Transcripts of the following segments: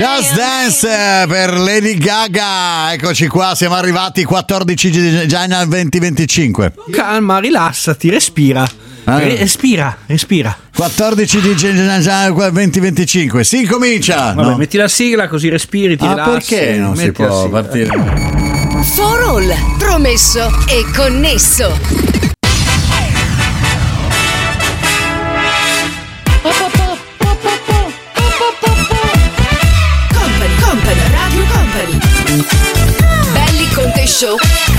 Just Dance per Lady Gaga. Eccoci qua, siamo arrivati 14 gennaio 2025. Calma, rilassati, respira. Respira. 14 di gennaio 2025. Si comincia. Vabbè, metti la sigla così respiri, ti rilassi. Perché non si può partire? For All, promesso e connesso. Radio Company. Belli Conte Show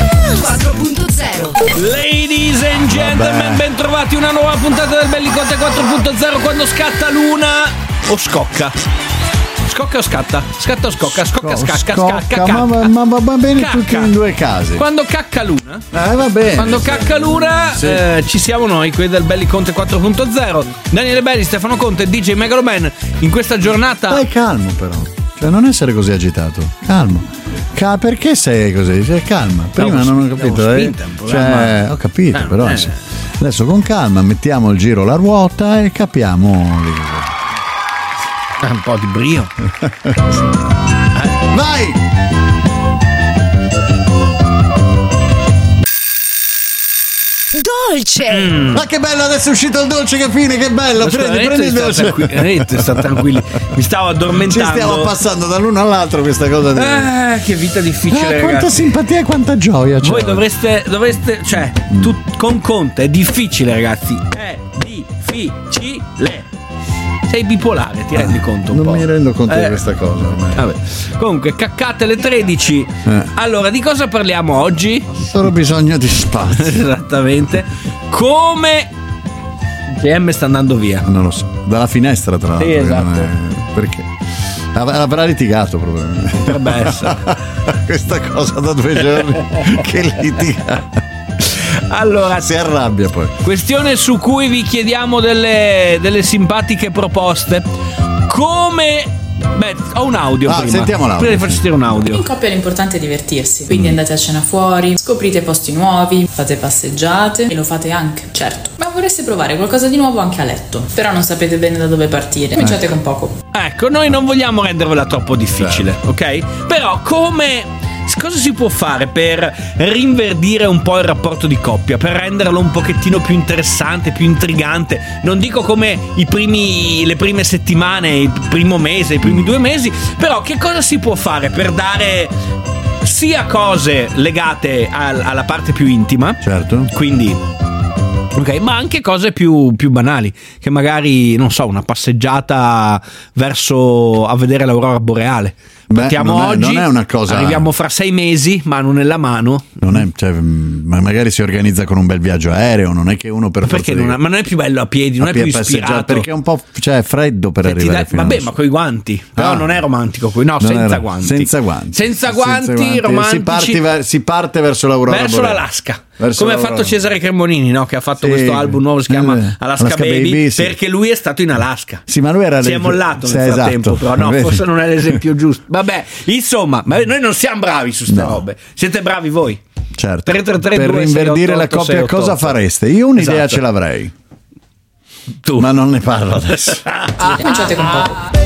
4.0. Ladies and gentlemen, ben trovati una nuova puntata del Belli Conte 4.0. Quando scatta l'una o scocca? Scocca o scatta? Scatta o scocca? Scocca. Ma va bene cacca. Tutti in due casi. Quando cacca l'una? Va bene. Quando cacca l'una, sì. Ci siamo noi, quelli del Belli Conte 4.0. Daniele Belli, Stefano Conte, DJ Megaloman. In questa giornata. Stai calmo però. Cioè non essere così agitato. Calmo. Perché sei così? Cioè, calma. Prima non ho capito. Ho capito, però adesso con calma mettiamo il giro alla ruota e capiamo. Un po' di brio. Vai! Dolce! Ma che bello, adesso è uscito il dolce, che fine, che bello! Prendi il dolce. Sta tranquilli. Mi stavo addormentando. Ci stiamo passando dall'uno all'altro questa cosa di... che vita difficile, quanta ragazzi. simpatia e quanta gioia. Voi dovreste cioè, con Conte è difficile, ragazzi. È difficile. Sei bipolare, ti rendi conto un non po'? Non mi rendo conto di questa cosa ormai. Vabbè. Comunque, caccate le 13. Allora, di cosa parliamo oggi? Solo bisogno di spazio. Esattamente. Come GM sta andando via. Non lo so. Dalla finestra, tra l'altro. Sì, esatto. Perché? Avrà litigato probabilmente. Potrebbe essere. Questa cosa da 2 giorni che litiga. Allora, si arrabbia poi. Questione su cui vi chiediamo delle simpatiche proposte. Come... Beh, ho un audio prima. Sentiamo l'audio. Prima vi faccio sentire un audio. In coppia l'importante è divertirsi. Quindi andate a cena fuori, scoprite posti nuovi, fate passeggiate e lo fate anche, certo. Ma vorreste provare qualcosa di nuovo anche a letto. Però non sapete bene da dove partire. Cominciate con poco. Ecco, noi non vogliamo rendervela troppo difficile, ok? Però cosa si può fare per rinverdire un po' il rapporto di coppia, per renderlo un pochettino più interessante, più intrigante? Non dico come le prime settimane, il primo mese, i primi 2 mesi, però che cosa si può fare per dare sia cose legate alla parte più intima, certo, quindi ok, ma anche cose più banali, che magari, non so, una passeggiata a vedere l'aurora boreale. Partiamo oggi, non è una cosa... arriviamo fra 6 mesi, mano nella mano. Non è, cioè, ma magari si organizza con un bel viaggio aereo, non è che uno per forza... Perché ma non è più bello a piedi, non è più ispirato. Perché è un po', cioè, freddo per arrivare fino vabbè, ma coi guanti. Però non è romantico, senza guanti. Senza guanti, romantici. Si parte verso l'aurora verso boreale. l'Alaska. Come ha fatto Cesare Cremonini, no? Che ha fatto questo album nuovo, si chiama Alaska Baby, sì. Perché lui è stato in Alaska. Sì, ma lui era si è mollato nel frattempo, però no, forse non è l'esempio giusto. Vabbè, insomma, ma noi non siamo bravi su ste robe. Siete bravi voi. Certo. 333 per rinverdire la coppia, cosa fareste? Io un'idea ce l'avrei. Tu. Ma non ne parlo adesso. Cominciate con poco.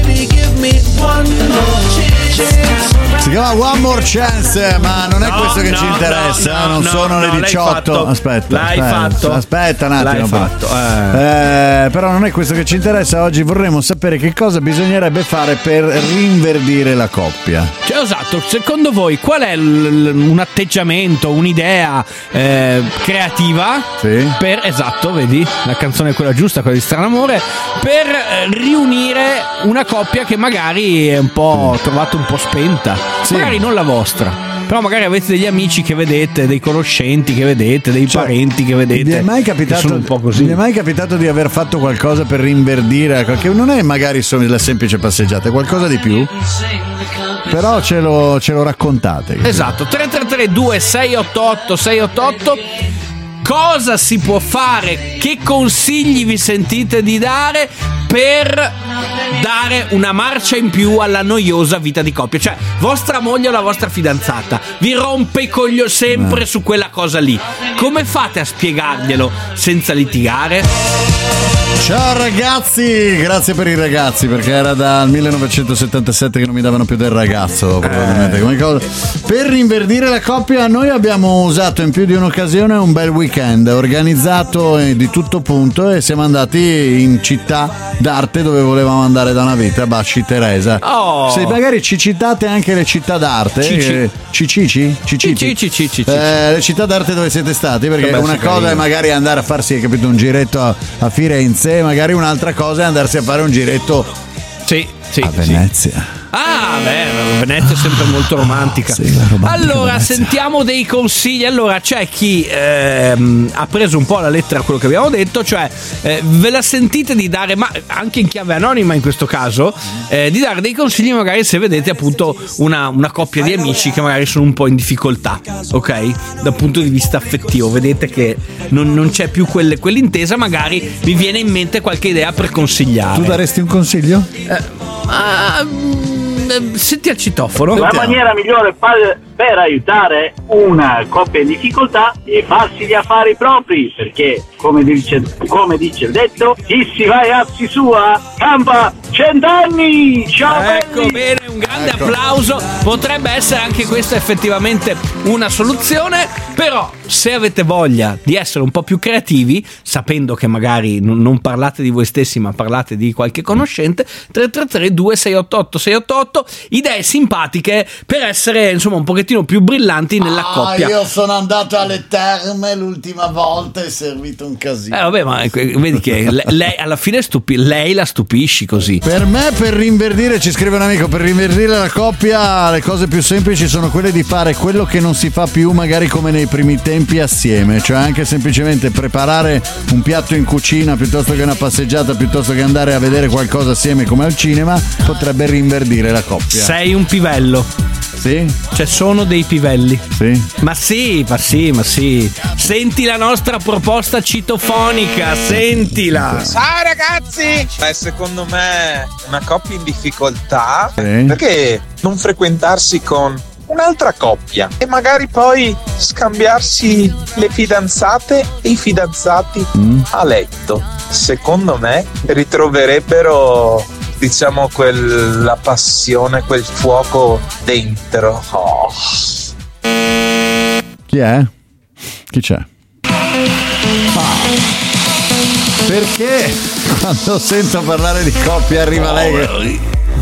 Si chiama One More Chance, ma non è questo che ci interessa. Non sono le 18. Aspetta un attimo. Però non è questo che ci interessa. Oggi vorremmo sapere che cosa bisognerebbe fare per rinverdire la coppia. Cioè, esatto, secondo voi qual è un atteggiamento, un'idea creativa per, esatto, vedi, la canzone è quella giusta, quella di Stranamore, per riunire una coppia che magari è un po' trovata un po' spenta. Magari non la vostra, però magari avete degli amici che vedete, dei conoscenti che vedete, dei parenti che vedete. Mi è mai capitato, un po' così. Mi è mai capitato di aver fatto qualcosa per rinverdire, che non è magari solo la semplice passeggiata, è qualcosa di più? Però ce lo raccontate. Esatto, 333 2688 688. Cosa si può fare? Che consigli vi sentite di dare per dare una marcia in più alla noiosa vita di coppia. Cioè, vostra moglie o la vostra fidanzata vi rompe i coglioni sempre su quella cosa lì. Come fate a spiegarglielo senza litigare? Ciao ragazzi, grazie per i ragazzi, perché era dal 1977 che non mi davano più del ragazzo, probabilmente come cosa. Per rinverdire la coppia noi abbiamo usato in più di un'occasione un bel weekend organizzato di tutto punto e siamo andati in città d'arte dove volevamo andare da una vita, Basci Teresa. Se magari ci citate anche le città d'arte, le città d'arte dove siete stati, perché una cosa è magari andare a farsi, capito, un giretto a Firenze, magari un'altra cosa è andarsi a fare un giretto a Venezia. Venezia è sempre molto romantica. Allora, sentiamo dei consigli. Allora, c'è chi ha preso un po' la lettera a quello che abbiamo detto, cioè ve la sentite di dare, ma anche in chiave anonima in questo caso, di dare dei consigli magari se vedete appunto una coppia di amici che magari sono un po' in difficoltà, ok? Dal punto di vista affettivo, vedete che non c'è più quell'intesa, magari vi viene in mente qualche idea per consigliare. Tu daresti un consiglio? Senti al citofono. La maniera migliore per aiutare una coppia in difficoltà è farsi gli affari propri, perché come dice il detto, chi si va e azzi sua campa 100 anni. Ciao, ecco, bene, un grande applauso. Potrebbe essere anche questa effettivamente una soluzione, però se avete voglia di essere un po' più creativi, sapendo che magari non parlate di voi stessi ma parlate di qualche conoscente, 333 2688 688, idee simpatiche per essere insomma un pochettino più brillanti nella coppia. Io sono andato alle terme l'ultima volta e è servito un casino. Vabbè, ma vedi che lei alla fine lei la stupisci così. Per me, per rinverdire, ci scrive un amico, per rinverdire la coppia le cose più semplici sono quelle di fare quello che non si fa più magari come nei primi tempi assieme, cioè anche semplicemente preparare un piatto in cucina piuttosto che una passeggiata, piuttosto che andare a vedere qualcosa assieme come al cinema, potrebbe rinverdire la coppia. Sei un pivello. Sì? Cioè sono dei pivelli. Sì. Ma sì. Senti la nostra proposta citofonica, sentila. Ciao ragazzi! Secondo me una coppia in difficoltà, sì, perché non frequentarsi con un'altra coppia e magari poi scambiarsi le fidanzate e i fidanzati a letto? Secondo me ritrovererebbe, diciamo, quella passione, quel fuoco dentro. Chi è? Chi c'è? Perché quando sento parlare di coppia arriva lei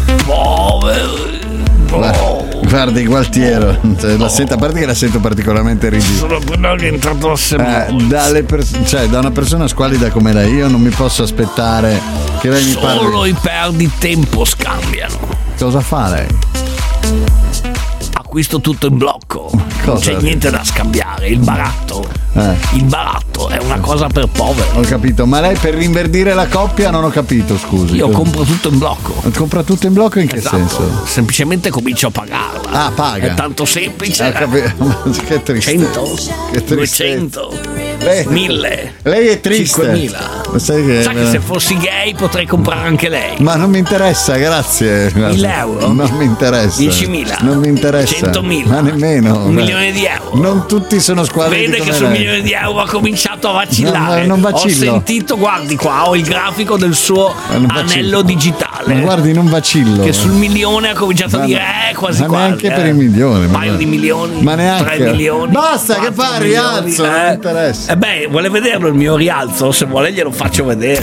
guardi Gualtiero, a parte che la sento particolarmente rigida. Sono quello che è entrato a cioè da una persona squalida come lei io non mi posso aspettare che lei mi parli. Solo i perditempo scambiano. Cosa fa lei? Acquisto tutto in blocco. Non c'è niente da scambiare. Il baratto è una cosa per poveri. Ho capito, ma lei per rinverdire la coppia non ho capito, scusi. Io compro tutto in blocco. Compra tutto in blocco in che senso? Semplicemente comincio a pagarla. Paga. È tanto semplice. Che triste. 100, che 200, 1000. Lei è triste. 5000. Sa che se fossi gay potrei comprare anche lei. Ma non mi interessa, grazie. 1000 euro? Non mi interessa. 10.000? Non mi interessa. 100.000? Ma nemmeno. 1 milione di euro? Non tutti sono squadri. Vede che sul milione di euro ha cominciato a vacillare. Non vacillo. Ho sentito, guardi qua, ho il grafico del suo anello digitale. Ma guardi, non vacillo. Che sul milione ha cominciato a dire quasi ma quasi. Neanche per il milione. Un paio di milioni. Ma neanche. 3 milioni. Basta che fa rialzo. Non mi interessa. Vuole vederlo il mio rialzo? Se vuole glielo faccio vedere.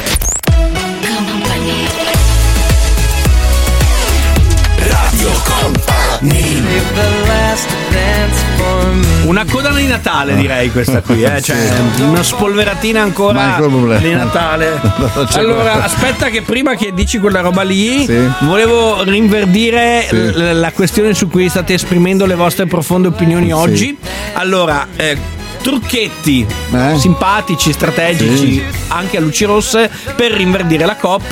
Radio Company. Una coda di Natale direi questa qui, cioè una spolveratina ancora di Natale. Allora aspetta che prima che dici quella roba lì volevo rinverdire la questione su cui state esprimendo le vostre profonde opinioni oggi. Allora trucchetti simpatici, strategici, anche a luci rosse per rinverdire la coppia.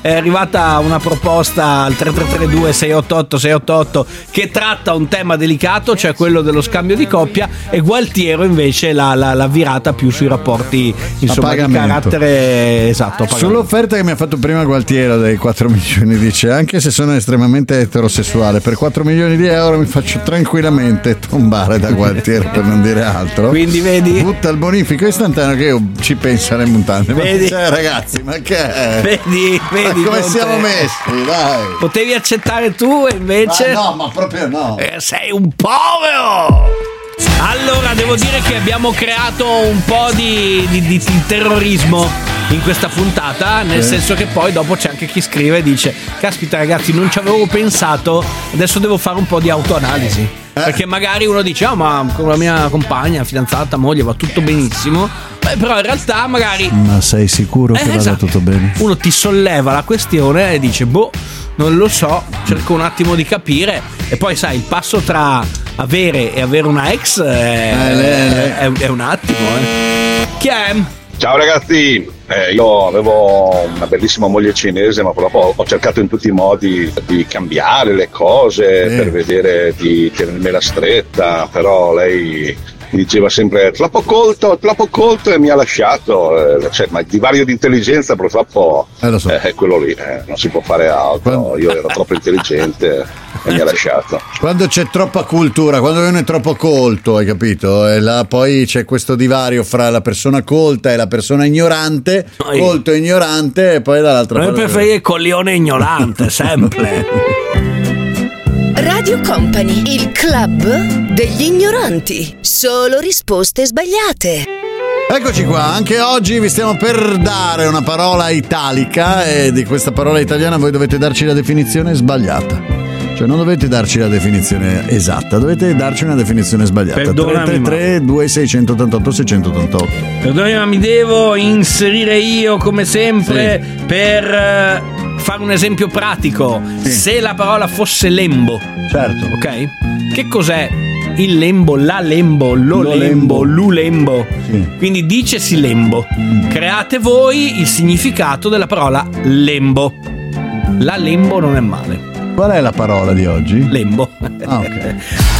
è arrivata una proposta al 3332 688 688 che tratta un tema delicato, cioè quello dello scambio di coppia, e Gualtiero invece l'ha virata più sui rapporti, insomma, di carattere, esatto, sull'offerta che mi ha fatto prima Gualtiero dei 4 milioni, dice: anche se sono estremamente eterosessuale, per 4 milioni di euro mi faccio tranquillamente tombare da Gualtiero, per non dire altro. Quindi vedi, butta il bonifico istantaneo che io ci penso alle montagne. Vedi? Ma ragazzi, ma che è? Vedi ma come siamo messi, dai. Potevi accettare tu e invece no, ma proprio no. Sei un povero. Allora devo dire che abbiamo creato un po' di terrorismo in questa puntata, nel senso che poi dopo c'è anche chi scrive e dice: caspita ragazzi, non ci avevo pensato, adesso devo fare un po' di autoanalisi, perché magari uno dice: ma con la mia compagna, fidanzata, moglie va tutto benissimo, però in realtà magari, ma sei sicuro che vada tutto bene? Uno ti solleva la questione e dice: non lo so, cerco un attimo di capire. E poi sai, il passo tra avere e avere una ex è un attimo. Chi è? Ciao ragazzi, io avevo una bellissima moglie cinese, ma purtroppo ho cercato in tutti i modi di cambiare le cose per vedere di tenermela stretta, però lei mi diceva sempre troppo colto, e mi ha lasciato. Ma il divario di intelligenza purtroppo è quello lì, non si può fare altro. Io ero troppo intelligente e mi ha lasciato. Quando c'è troppa cultura, quando uno è troppo colto, hai capito? E là poi c'è questo divario fra la persona colta e la persona ignorante, colto e ignorante, e poi dall'altra parte. Noi preferire coglione ignorante, sempre. Radio Company, il club degli ignoranti. Solo risposte sbagliate. Eccoci qua, anche oggi vi stiamo per dare una parola italica, e di questa parola italiana voi dovete darci la definizione sbagliata. Cioè non dovete darci la definizione esatta, dovete darci una definizione sbagliata. 333 2688 688. Perdonami, ma mi devo inserire io come sempre per fare un esempio pratico. Se la parola fosse lembo, certo, ok? Che cos'è il lembo, la lembo, lo lembo, lu lembo? Quindi dicesi lembo. Create voi il significato della parola lembo. La lembo non è male. Qual è la parola di oggi? Lembo. Ah, ok.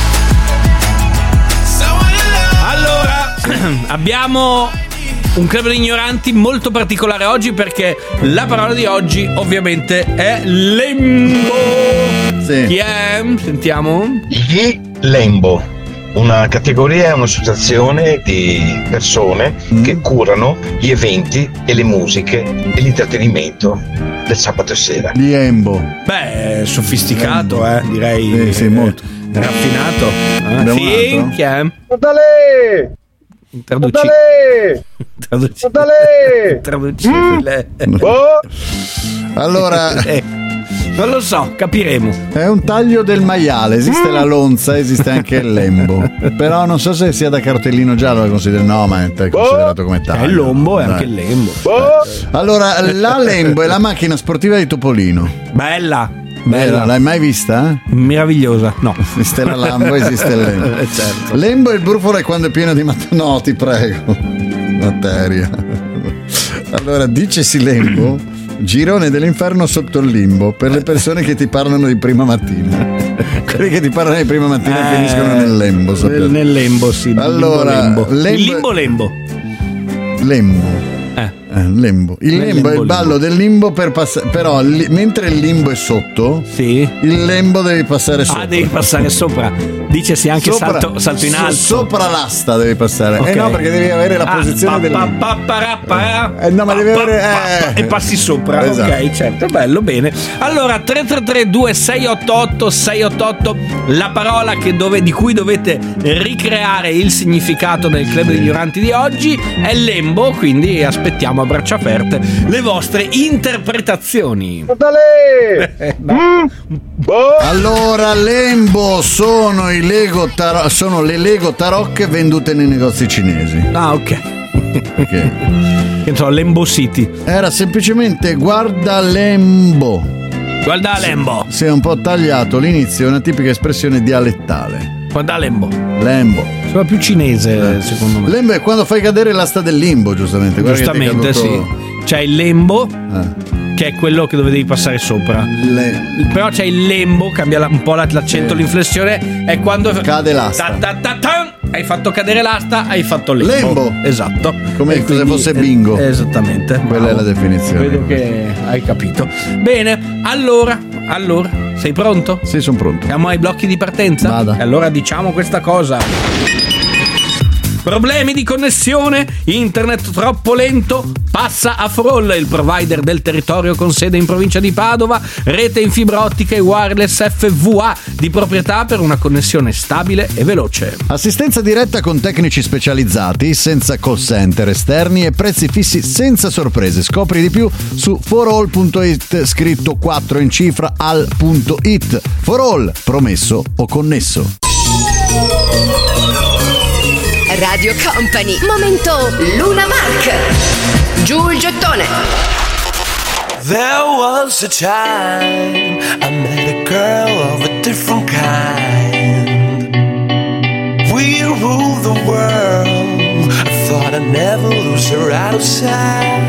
Allora, abbiamo un club di ignoranti molto particolare oggi, perché la parola di oggi ovviamente è lembo. Sì. Chi è? Sentiamo. Gli lembo, una categoria, un'associazione di persone che curano gli eventi e le musiche e l'intrattenimento del sabato sera. Gli embo. Beh, sofisticato, direi. Sì, molto raffinato. Sì, chi è? Traduci. Allora, non lo so, capiremo. È un taglio del maiale, esiste la lonza, esiste anche il lembo. Però non so se sia da cartellino giallo, lo considero. No, ma è considerato come taglio. È il lombo e anche il lembo. Allora, la lembo è la macchina sportiva di Topolino. Bella. L'hai mai vista? Meravigliosa. No. Esiste la Lambo, esiste il lembo. Certo. Lembo è il brufolo, è quando è pieno di no, ti prego. Materia. Allora, dicesi lembo, girone dell'inferno sotto il limbo, per le persone che ti parlano di prima mattina. Quelli che ti parlano di prima mattina finiscono nel lembo. Nel lembo, sì. Allora, lembo. Lembo. Lembo. Il lembo è il ballo del limbo per passare. Però mentre il limbo è sotto, il lembo devi passare sopra. Devi passare sopra. Dicesi anche salto in alto. Sopra l'asta devi passare. Okay. No, perché devi avere la posizione del limbo. No, ma devi avere. E passi sopra. Esatto. Ok, certo, bello, bene. Allora, 333 688 688, la parola di cui dovete ricreare il significato nel club degli ignoranti di oggi è lembo, quindi aspettiamo a braccia aperte le vostre interpretazioni. Allora, lembo sono le Lego tarocche vendute nei negozi cinesi. Ah, ok. Che ne so, Lembo City. Era semplicemente guarda lembo. Guarda lembo. Si è un po' tagliato l'inizio, è una tipica espressione dialettale. Guarda lembo. Lembo. sembra più cinese, secondo me. Lembo è quando fai cadere l'asta del limbo, giustamente. Giustamente, sì. C'è il lembo, che è quello dove devi passare sopra. Però c'è il lembo, cambia un po' l'accento, l'inflessione, è quando cade l'asta. Hai fatto cadere l'asta, hai fatto lembo. Esatto. Come se fosse bingo. Esattamente. Quella è la definizione. Vedo che hai capito. Bene, allora, sei pronto? Sì, sono pronto. Siamo ai blocchi di partenza? Vada. E allora diciamo questa cosa. Problemi di connessione, internet troppo lento, passa a For All, il provider del territorio con sede in provincia di Padova, rete in fibra ottica e wireless FVA di proprietà per una connessione stabile e veloce. Assistenza diretta con tecnici specializzati, senza call center esterni e prezzi fissi senza sorprese. Scopri di più su forall.it, scritto 4 in cifra al.it. For All, promesso o connesso. Radio Company, momento Luna Mark. Giù il gettone. There was a time I met a girl of a different kind. We ruled the world. I thought I'd never lose her out of sight.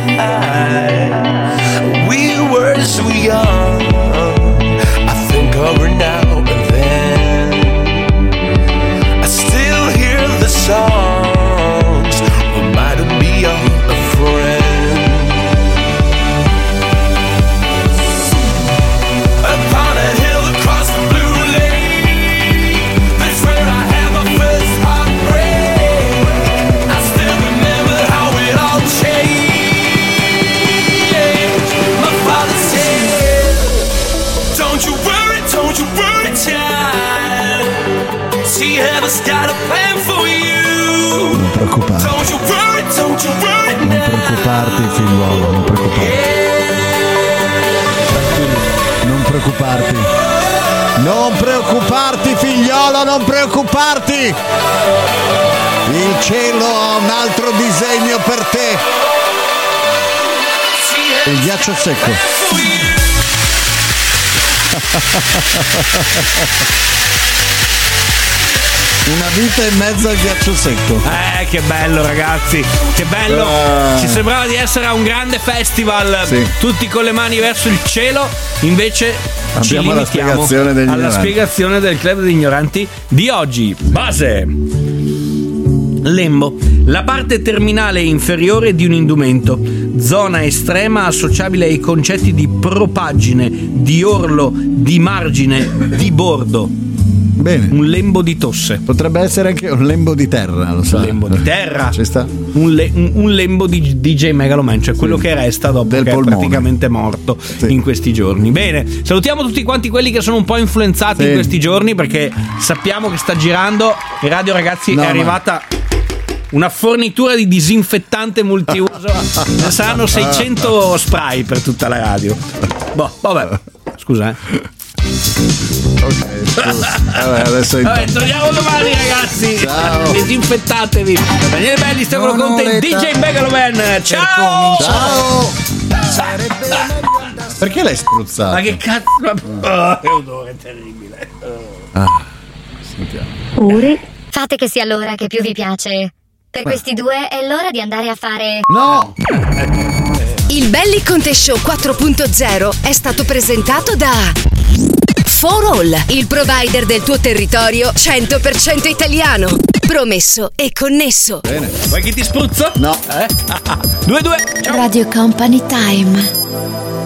We were so young. I think of her now and then. I still hear the songs reminding me of a friend. Upon a hill across the blue lake, that's where I had my first heartbreak. I still remember how it all changed. My father said, don't you worry, child. She has got a plan for you. Non preoccuparti. Don't you worry Non preoccuparti, figliuolo, non preoccuparti. Non preoccuparti. Non preoccuparti, figliolo, non preoccuparti. Il cielo ha un altro disegno per te. Il ghiaccio secco. Una vita in mezzo al ghiaccio secco. Che bello, ragazzi, che bello. Ci sembrava di essere a un grande festival, sì. Tutti con le mani verso il cielo. Invece ci limitiamo alla spiegazione del club degli ignoranti di oggi. Base: lembo, la parte terminale inferiore di un indumento, zona estrema associabile ai concetti di propaggine, di orlo, di margine, di bordo. Bene. Un lembo di tosse. Potrebbe essere anche un lembo di terra, lo so. Un lembo di terra. Ci sta. Un lembo di DJ Megaloman, cioè quello che resta dopo del che polmone. è praticamente morto in questi giorni. Bene, salutiamo tutti quanti quelli che sono un po' influenzati in questi giorni, perché sappiamo che sta girando in radio, ragazzi. È arrivata una fornitura di disinfettante multiuso. Ne saranno 600 spray per tutta la radio. Boh, vabbè. Scusa, adesso torniamo domani, ragazzi. Ciao. Disinfettatevi. Daniele Belli, Stefano Conte e DJ Megaloman. Ciao. Perché l'hai spruzzato? Ma che cazzo? Che odore terribile. Sentiamo. Ore. Fate che sia l'ora che più vi piace. Per questi due è l'ora di andare a fare. No. Il Belli Conte Show 4.0 è stato presentato da For All, il provider del tuo territorio 100% italiano. Promesso e connesso. Bene. Vuoi che ti spruzzo? No. 2-2. Ciao. Radio Company Time.